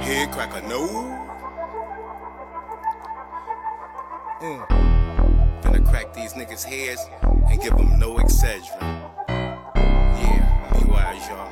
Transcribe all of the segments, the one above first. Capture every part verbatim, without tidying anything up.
Head cracker, no. Mm. Finna crack these niggas' heads and give them no Excedrin. Yeah, be wise, y'all.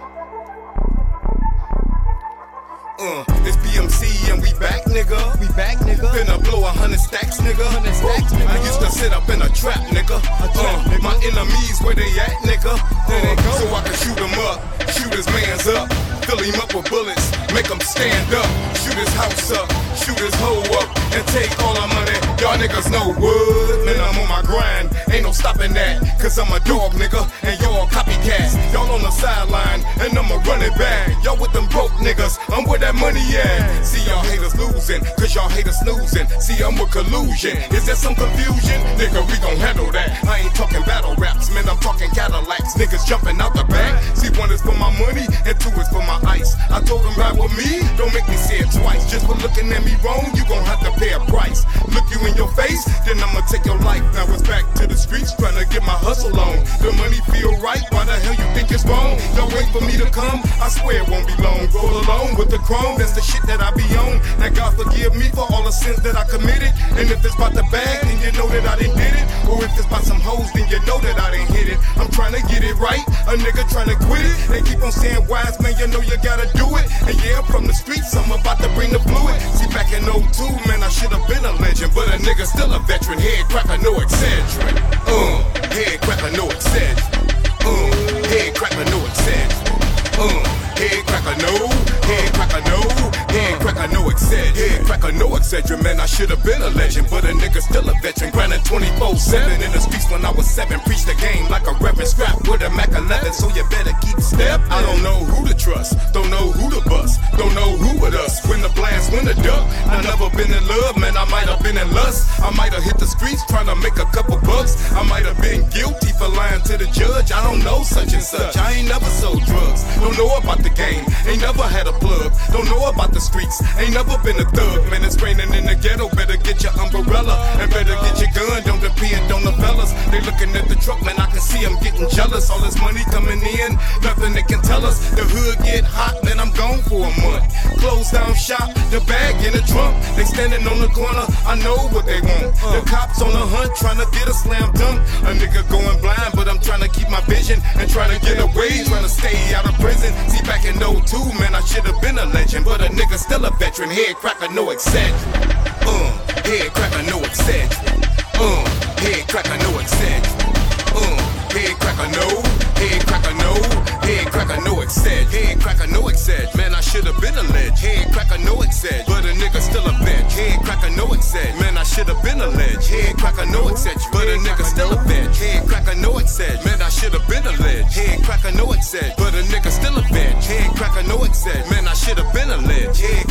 Uh, it's B M C and we back, nigga. We back, nigga. Finna blow a hundred stacks, nigga. Hundred stacks, nigga. I used to sit up in a trap, nigga. A trap, uh, nigga. My enemies, where they at, nigga? There they go. So I can shoot them up, shoot his mans up, fill him up with bullets, make him stand up, shoot his house up, shoot his hoe up, and take all our money. Y'all niggas know what? Man, I'm on my grind, ain't no stopping that, cause I'm a dog, nigga, and y'all copycats. Y'all on the sideline, and I'm a running back. Y'all with them broke niggas, I'm where that money at. See y'all haters losing, cause y'all haters snoozing. See, I'm with collusion. Is there some confusion? Nigga, we gon' handle that. I ain't talking battle raps, man, I'm talking Cadillacs. Niggas jumping out the back. See, one is for my money, and two is for my ice. I told them ride with me, don't make me say it twice. Just for looking at me wrong, you gon' have to pay a price. Look you in your face, then I'ma take your life. Now it's back to the streets, trying to get my hustle on. The money feel right, why the hell you think it's wrong? Y'all wait for me to come, I swear it won't be long. Roll alone with the chrome, that's the shit that I be on. Now God forgive me for all the sins that I committed. And if it's about the bag, then you know that I done did it. Or if it's about some hoes, then you know that I done hit it. I'm trying to get it right, a nigga trying to quit it. They keep on saying wise, man, you know you gotta do it. And yeah, I'm from the streets, I'm about to bring the fluid. See, back in oh two, man, I should've been a legend, but a nigga still a veteran. Head cracker, no Excedrin. Uh, head cracker, no Excedrin. Uh, head cracker, no Excedrin. Uh, head cracker, no. Head cracker, no. Head cracker, no Excedrin. Head cracker, no Excedrin. Man, I should've been a legend, but a nigga still a veteran. Grinding twenty-four seven in the streets when I was seven. Preach the game like a reverend, strapped with a Mac eleven, so you better keep step. I don't know who to trust, don't know who to bust, don't know who with us. When the blast, when the duck. I never been in love, man, I might have been in lust. I might have hit the streets trying to make a couple bucks. I might have been guilty for lying to the judge. I don't know such and such. I ain't never sold drugs, don't know about the game, ain't never had a plug, don't know about the streets, ain't never been a thug. Man, it's raining in the ghetto, better get your umbrella, and better get your gun, don't depend on the fellas. They looking at the truck, man, I can see them getting jealous. All this money coming in, nothing they can tell us. The hood get hot, man, I'm gone for a month. Close down shop, the bag in the trunk. They standing on the corner, I know what they want. The cops on the hunt, trying to get a slam dunk. A nigga going blind, but I'm trying to keep my vision and trying to get away, trying to stay out of prison. See, back in oh two, man, I should've been a legend, but a nigga still a veteran. Head cracker, no Excedrin. Uh, head cracker, no Excedrin. Uh, head cracker, no Excedrin. Uh, head cracker, no. Head cracker, no. Head cracker, no Excedrin. Head cracker, no Excedrin. Man, I should've been a legend. Head cracker, no Excedrin, but a nigga still a vet. Head cracker, no Excedrin. Man, I should've been a legend. Head cracker, no Excedrin, but a nigga still a vet. Head cracker, no Excedrin. Man, I should've been a legend. Head cracker, no Excedrin, but a nigga still a vet. Head cracker, no Excedrin. Man, I should've been a legend. Head